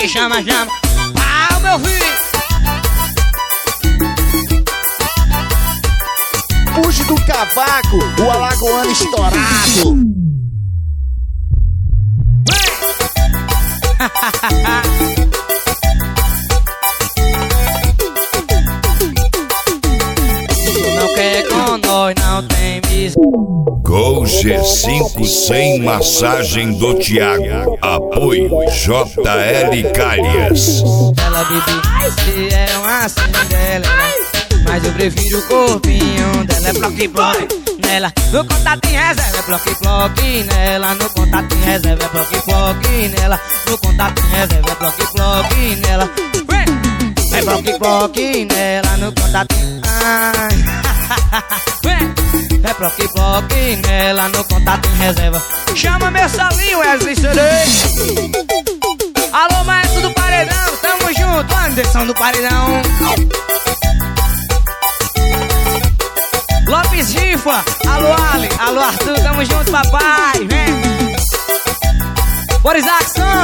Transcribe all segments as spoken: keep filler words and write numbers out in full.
que chama, chama. Ah, meu filho. Puxe do cavaco, o alagoano estourado. Não quer com nós, não tem bis. Gol G cinco sem massagem do Thiago. Apoio J L Calhas. Ela bebe, se é uma assim dela, mas eu prefiro o corpinho dela. É bloque, bloque nela, no contato em reserva. É bloque, bloque nela, no contato em reserva. É bloque, bloque nela, no contato em reserva. É bloque, bloque nela. Vem! É bloque, bloque nela, no contato em... Ai. Vem! É bloque, bloque nela, no contato em reserva. Chama meu salinho, Wesley Serei. Alô, maestro do paredão, tamo junto, Anderson do paredão. Lopes Rifa, alô Ali, alô Arthur, tamo junto, papai, vem. Boris Axon.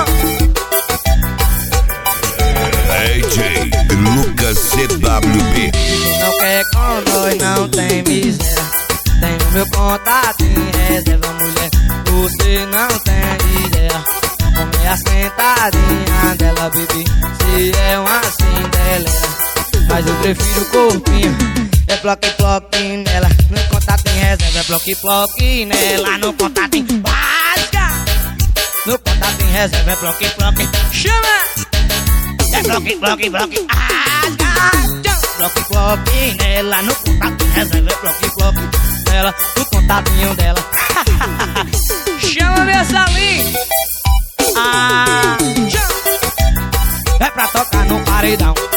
D J Lucas C W B. Não quer com nós, não tem miséria. Tenho meu contato em reserva, mulher. Você não tem ideia. Como é a sentadinha dela, bebê. Se é uma cindelera, mas eu prefiro o corpinho. É bloque, bloque nela, no contato em reserva. É bloque, bloque nela, no contato em básica. No contato em reserva, é bloque, bloque. Chama! É bloque, bloque, bloque. Básica. Bloque, bloque nela, no contato em reserva. É bloque, bloque nela, no contatinho dela. Chama meu salinho. Ah, chama. É pra tocar no paredão.